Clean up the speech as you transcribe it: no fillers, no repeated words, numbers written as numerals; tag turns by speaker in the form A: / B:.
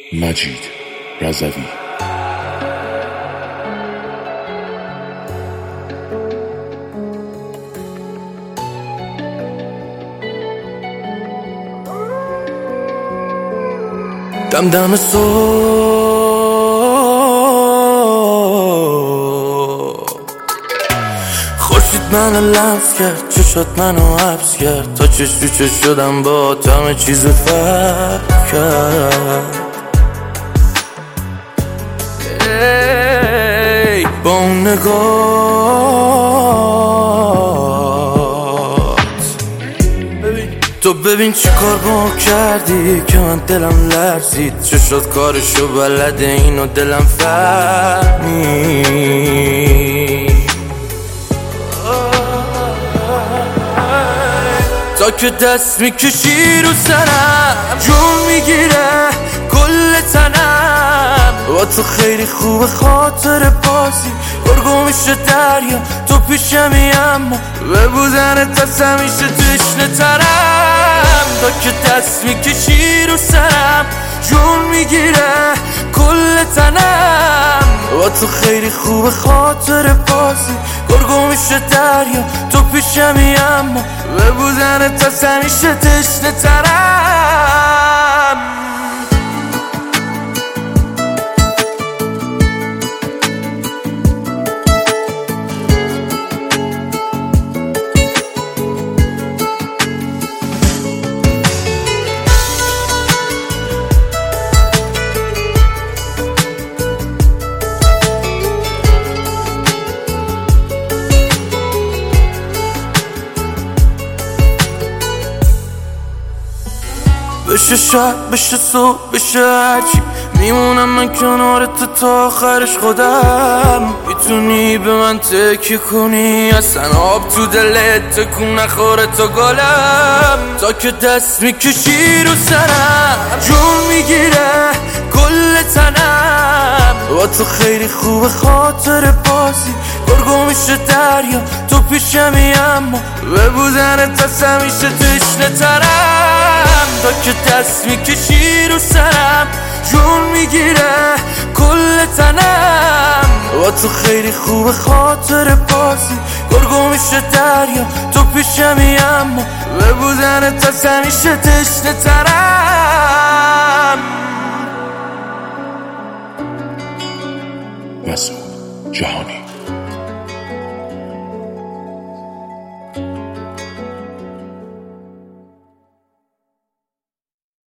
A: مجید رضوی.
B: دم دم صبح خورشید منو لمس کرد، چشات منو حبس کرد، تا چش تو چش شدم با همه چیز فرق کرد. با اون نگات تو ببین چی کار با کردی که من دلم لرزید. چشات کارشو بلده، اینو دلم فهمید. تا که دست میکشی رو سرم جون میگیره کل تنم. با تو خیلی خوبه خاطر بازی گرگو میشه دریا، تو پیشمی اما به بودنت از همیشه تشنه ترم. تا که دست میکشی رو سرم جون میگیره کل تنم. با تو خیلی خوبه خاطر بازی گرگو میشه دریا، تو پیشمی اما به بودنت از همیشه تشنه ترم. بشه شب بشه صبح بشه هرچی، میمونم من کنارت تا آخرش خودم. میتونی به من تکیه کنی، اصلا آب تو دلت تکون نخوره تا گلم. تا که دست میکشی رو سرم جون میگیره کل تنم. با تو خیلی خوبه خاطر بازی گرگو میشه دریا، تو پیشمی اما به بودنت از همیشه تشنه ترم. تا که دست میکشی رو سرم جون میگیره کل تنم. با تو خیلی خوبه خاطر بازی گرگو میشه دریا، تو پیشمی اما به بودنت از همیشه تشنه ترم.